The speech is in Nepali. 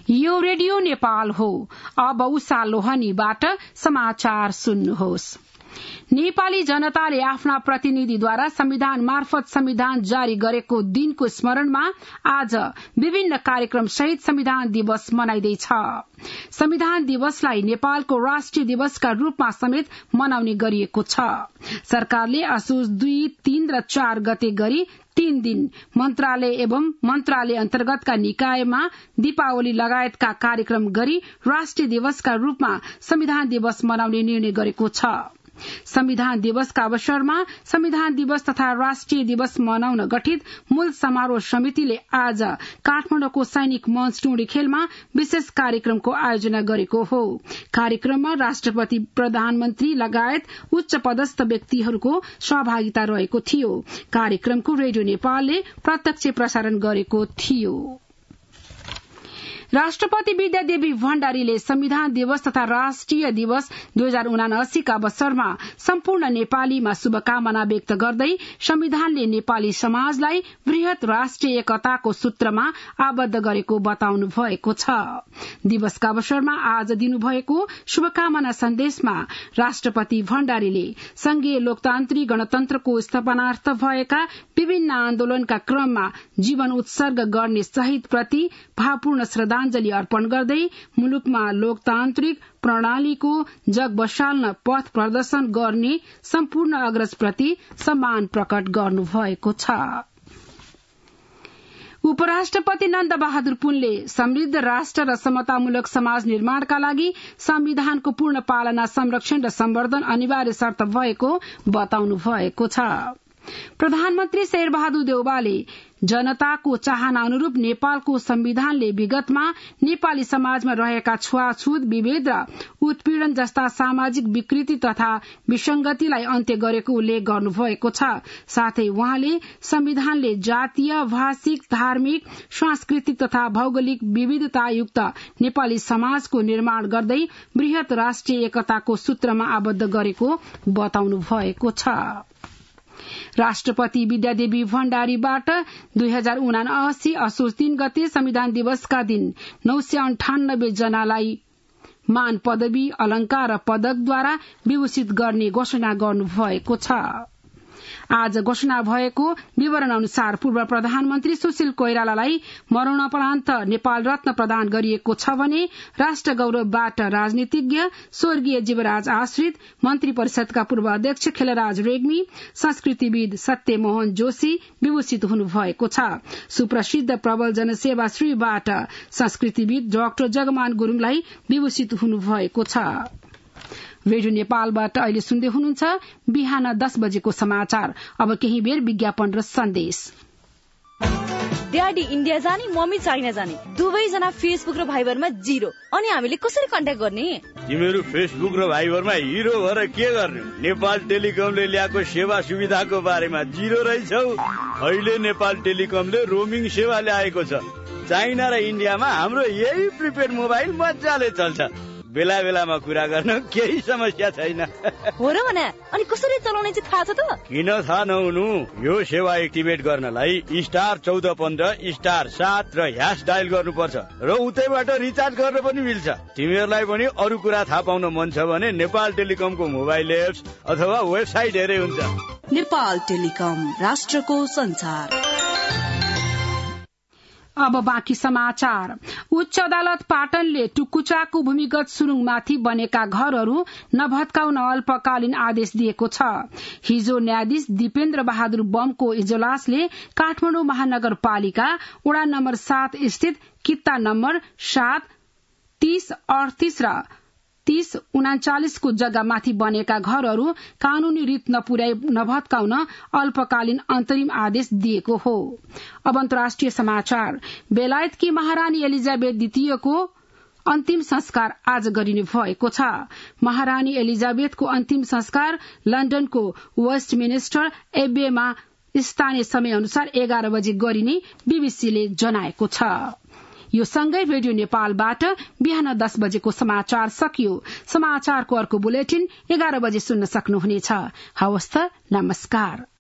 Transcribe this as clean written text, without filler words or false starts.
यो रेडियो नेपाल हो। अब उषा लोहनीबाट समाचार सुन्नुहोस्। नेपाली जनताले आफ्ना प्रतिनिधिद्वारा संविधान मार्फत संविधान जारी गरेको दिनको स्मरणमा आज विभिन्न कार्यक्रम सहित संविधान दिवस मनाइँदैछ। संविधान दिवसलाई नेपालको राष्ट्रिय दिवसका रूपमा समेत मनाउने गरिएको छ। सरकारले असोज 2, 3 र 4 गते गरी 3 दिन मन्त्रालय एवं मन्त्रालय अन्तर्गतका निकायमा दीपावली लगायतका कार्यक्रम गरी राष्ट्रिय दिवसका रूपमा संविधान दिवस मनाउने निर्णय गरेको छ। संविधान दिवसका अवसरमा संविधान दिवस तथा राष्ट्रिय दिवस मनाउन गठित मूल समारोह समितिले आज काठमाडौँको सैनिक मञ्च टुँडीखेलमा विशेष कार्यक्रमको आयोजना गरेको हो। कार्यक्रममा राष्ट्रपति, प्रधानमन्त्री लगायत उच्च पदस्थ व्यक्तिहरूको सहभागिता रहेको थियो। कार्यक्रमको रेडियो नेपालले प्रत्यक्ष प्रसारण गरेको थियो। राष्ट्रपति विद्यादेवी भण्डारीले संविधान दिवस तथा राष्ट्रिय दिवस 2079 का अवसरमा सम्पूर्ण नेपालीमा शुभकामना व्यक्त गर्दै संविधानले नेपाली समाजलाई वृहत राष्ट्रिय एकताको सूत्रमा आबद्ध गरेको बताउनु भएको छ। दिवसका अवसरमा आज दिनुभएको शुभकामना सन्देशमा राष्ट्रपति भण्डारीले संघीय लोकतान्त्रिक गणतन्त्रको स्थापनार्थ भएका विभिन्न आन्दोलनका क्रममा जीवन उत्सर्ग गर्ने शहीद प्रति भावपूर्ण श्रद्धाञ्जली अर्पण गर्दै मुलुकमा लोकतान्त्रिक प्रणालीको जग बसाल्न पथ प्रदर्शन गर्ने सम्पूर्ण अग्रजप्रति सम्मान प्रकट गर्नुभएको छ। उपराष्ट्रपति नन्द बहादुर पुनले समृद्ध राष्ट्र र समतामूलक समाज निर्माणका लागि संविधानको पूर्ण पालना, संरक्षण र सम्वर्धन अनिवार्य शर्त भएको बताउनु भएको छ। प्रधानमन्त्री शेरबहादुर देउवाले जनताको चाहना अनुरूप नेपालको संविधानले विगतमा नेपाली समाजमा रहेका छुवाछुत, विभेद र उत्पीड़न जस्ता सामाजिक विकृति तथा विसंगतिलाई अन्त्य गरेको उल्लेख गर्नुभएको छ। साथै उहाँले संविधानले जातीय, भाषिक, धार्मिक, सांस्कृतिक तथा भौगोलिक विविधतायुक्त नेपाली समाजको निर्माण गर्दै वृहत राष्ट्रिय एकताको सूत्रमा आबद्ध गरेको बताउनु भएको छ। राष्ट्रपति विद्यादेवी भण्डारीबाट 2079 असोज 3 गते संविधान दिवसका दिन 998 जनालाई मान पदवी, अलंकार र पदकद्वारा विभूषित गर्ने घोषणा गर्नुभएको छ। आज घोषणा भएको विवरण अनुसार पूर्व प्रधानमन्त्री सुशील कोइरालालाई मरणोपरान्त नेपाल रत्न प्रदान गरिएको छ भने राष्ट्र गौरवबाट राजनीतिज्ञ स्वर्गीय जीवराज आश्रित, मन्त्री परिषदका पूर्व अध्यक्ष खेलराज रेग्मी, संस्कृतिविद सत्यमोहन जोशी विभूषित हुनुभएको छ। सुप्रसिद्ध प्रबल जनसेवा श्रीबाट संस्कृतिविद डाक्टर जगमान गुरूङलाई विभूषित हुनुभएको छ। रेडियो नेपालबाट अहिले सुन्दै हुनुहुन्छ बिहान 10 बजेको समाचार। अब केही बेर विज्ञापन र सन्देश। ड्याडी इन्डिया जाने, मम्मी चाइना जाने, दुवैजना फेसबुक र भाइबरमा 0। अनि हामीले कसरी कन्ट्याक्ट गर्ने? तिमीहरू फेसबुक र भाइबरमा हिरो भएर के गर्ने? नेपाल टेलिकमले ल्याएको सेवा सुविधाको बारेमा 0 रहेछौ। अहिले नेपाल टेलिकमले रोमिङ सेवा ल्याएको छ। चाइना र इन्डियामा हाम्रो यही प्रिपेड मोबाइल मजाले चल्छ। बेला बेलामा कुरा गर्न केही समस्या छैन। हो र भने अनि कसरी चलाउने चाहिँ थाहा छ त? किन थाहा नहुनु? यो सेवा एक्टिभेट गर्नलाई *1415 *7 र # डायल गर्नुपर्छ र उतैबाट रिचार्ज गर्न पनि मिल्छ। तिमीहरूलाई पनि अरू कुरा थाहा पाउन मन छ भने नेपाल टेलिकमको मोबाइल एप्स अथवा वेबसाइट हेरे हुन्छ। नेपाल टेलिकम, राष्ट्रको संचार। अब बाँकी समाचार। उच्च अदालत पाटनले टुकुचाको भूमिगत सुरुङमाथि बनेका घरहरू नभत्काउन अल्पकालीन आदेश दिएको छ। हिजो न्यायाधीश दिपेन्द्र बहादुर बमको इजलासले काठमाडौँ महानगरपालिका वडा नम्बर 7 स्थित किता नम्बर 7, 30, 38 र 3039 को जग्गामाथि बनेका घरहरू कानूनी रीत नपुर्याई नभत्काउन अल्पकालीन अन्तरिम आदेश दिएको हो। अब अन्तर्राष्ट्रिय समाचार। बेलायतकी महारानी एलिजाबेथ द्वितीयको अन्तिम संस्कार आज गरिने भएको छ। महारानी एलिजाबेथको अन्तिम संस्कार लन्डनको वेस्टमिनिस्टर एबेमा स्थानीय समय अनुसार 11 बजे गरिने बीबीसीले जनाएको छ। यो सँगै रेडियो नेपालबाट बिहान 10 बजेको समाचार सकियो। समाचारको अर्को बुलेटिन 11 बजे सुन्न सक्नुहुनेछ। हवस् त, नमस्कार।